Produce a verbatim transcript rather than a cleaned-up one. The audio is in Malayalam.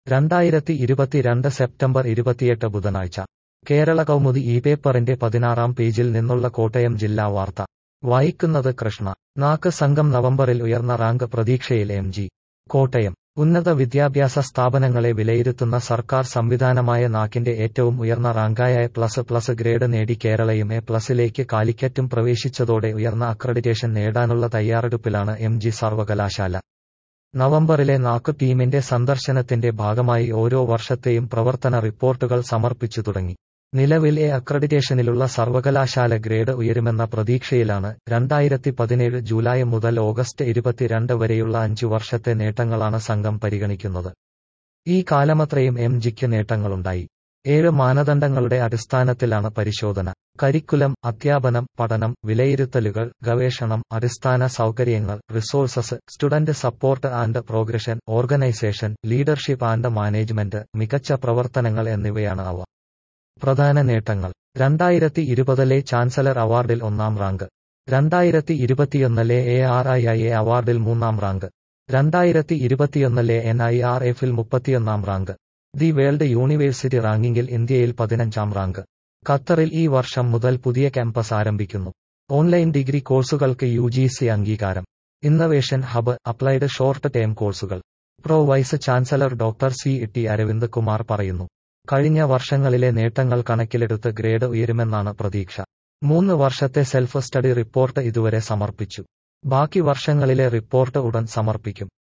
രണ്ടായിരത്തി ഇരുപത്തിരണ്ട് സെപ്റ്റംബർ ഇരുപത്തിയെട്ട് ബുധനാഴ്ച കേരള കൗമുദി ഈ പേപ്പറിന്റെ പതിനാറാം പേജിൽ നിന്നുള്ള കോട്ടയം ജില്ലാ വാർത്ത വായിക്കുന്നത് കൃഷ്ണ. നാക്ക് സംഘം നവംബറിൽ ഉയർന്ന റാങ്ക് പ്രതീക്ഷയിൽ എം ജി. കോട്ടയം ഉന്നത വിദ്യാഭ്യാസ സ്ഥാപനങ്ങളെ വിലയിരുത്തുന്ന സർക്കാർ സംവിധാനമായ നാക്കിന്റെ ഏറ്റവും ഉയർന്ന റാങ്കായ എ പ്ലസ് പ്ലസ് ഗ്രേഡ് നേടി കേരളയും എ പ്ലസിലേക്ക് കാലിക്കറ്റും പ്രവേശിച്ചതോടെ ഉയർന്ന അക്രഡിറ്റേഷൻ നേടാനുള്ള തയ്യാറെടുപ്പിലാണ് എം ജി സർവകലാശാല. നവംബറിലെ നാക്ക് ടീമിന്റെ സന്ദർശനത്തിന്റെ ഭാഗമായി ഓരോ വർഷത്തെയും പ്രവർത്തന റിപ്പോർട്ടുകൾ സമർപ്പിച്ചു തുടങ്ങി. നിലവിൽ എ അക്രഡിറ്റേഷനിലുള്ള സർവകലാശാല ഗ്രേഡ് ഉയരുമെന്ന പ്രതീക്ഷയിലാണ്. രണ്ടായിരത്തി പതിനേഴ് ജൂലൈ മുതൽ ഓഗസ്റ്റ് ഇരുപത്തിരണ്ട് വരെയുള്ള അഞ്ചു വർഷത്തെ നേട്ടങ്ങളാണ് സംഘം പരിഗണിക്കുന്നത്. ഈ കാലമത്രയും എം ജിക്ക് നേട്ടങ്ങളുണ്ടായി. ഏഴ് മാനദണ്ഡങ്ങളുടെ അടിസ്ഥാനത്തിലാണ് പരിശോധന. കരിക്കുലം, അധ്യാപനം, പഠനം, വിലയിരുത്തലുകൾ, ഗവേഷണം, അടിസ്ഥാന സൗകര്യങ്ങൾ, resources, student support and progression, organisation, leadership and management, മികച്ച പ്രവർത്തനങ്ങൾ എന്നിവയാണ് അവ. പ്രധാന നേട്ടങ്ങൾ: രണ്ടായിരത്തി ഇരുപതിലെ ചാൻസലർ അവാർഡിൽ ഒന്നാം റാങ്ക്, രണ്ടായിരത്തി ഇരുപത്തിയൊന്നിലെ A R I I A അവാർഡിൽ മൂന്നാം റാങ്ക്, രണ്ടായിരത്തി ഇരുപത്തിയൊന്നിലെ എൻ ഐ ആർ എഫിൽ മുപ്പത്തിയൊന്നാം റാങ്ക്, ദി വേൾഡ് യൂണിവേഴ്സിറ്റി റാങ്കിങ്ങിൽ ഇന്ത്യയിൽ പതിനഞ്ചാം റാങ്ക്. ഖത്തറിൽ ഈ വർഷം മുതൽ പുതിയ ക്യാമ്പസ് ആരംഭിക്കുന്നു. ഓൺലൈൻ ഡിഗ്രി കോഴ്സുകൾക്ക് യു ജി സി അംഗീകാരം. Innovation hub, applied short term കോഴ്സുകൾ. Pro vice chancellor doctor C T Aravind Kumar പറയുന്നു. കഴിഞ്ഞ വർഷങ്ങളിലെ നേട്ടങ്ങൾ കണക്കിലെടുത്ത് ഗ്രേഡ് ഉയരുമെന്നാണ് പ്രതീക്ഷ. മൂന്ന് വർഷത്തെ സെൽഫ് സ്റ്റഡി റിപ്പോർട്ട് ഇതുവരെ സമർപ്പിച്ചു. ബാക്കി വർഷങ്ങളിലെ റിപ്പോർട്ട് ഉടൻ സമർപ്പിക്കും.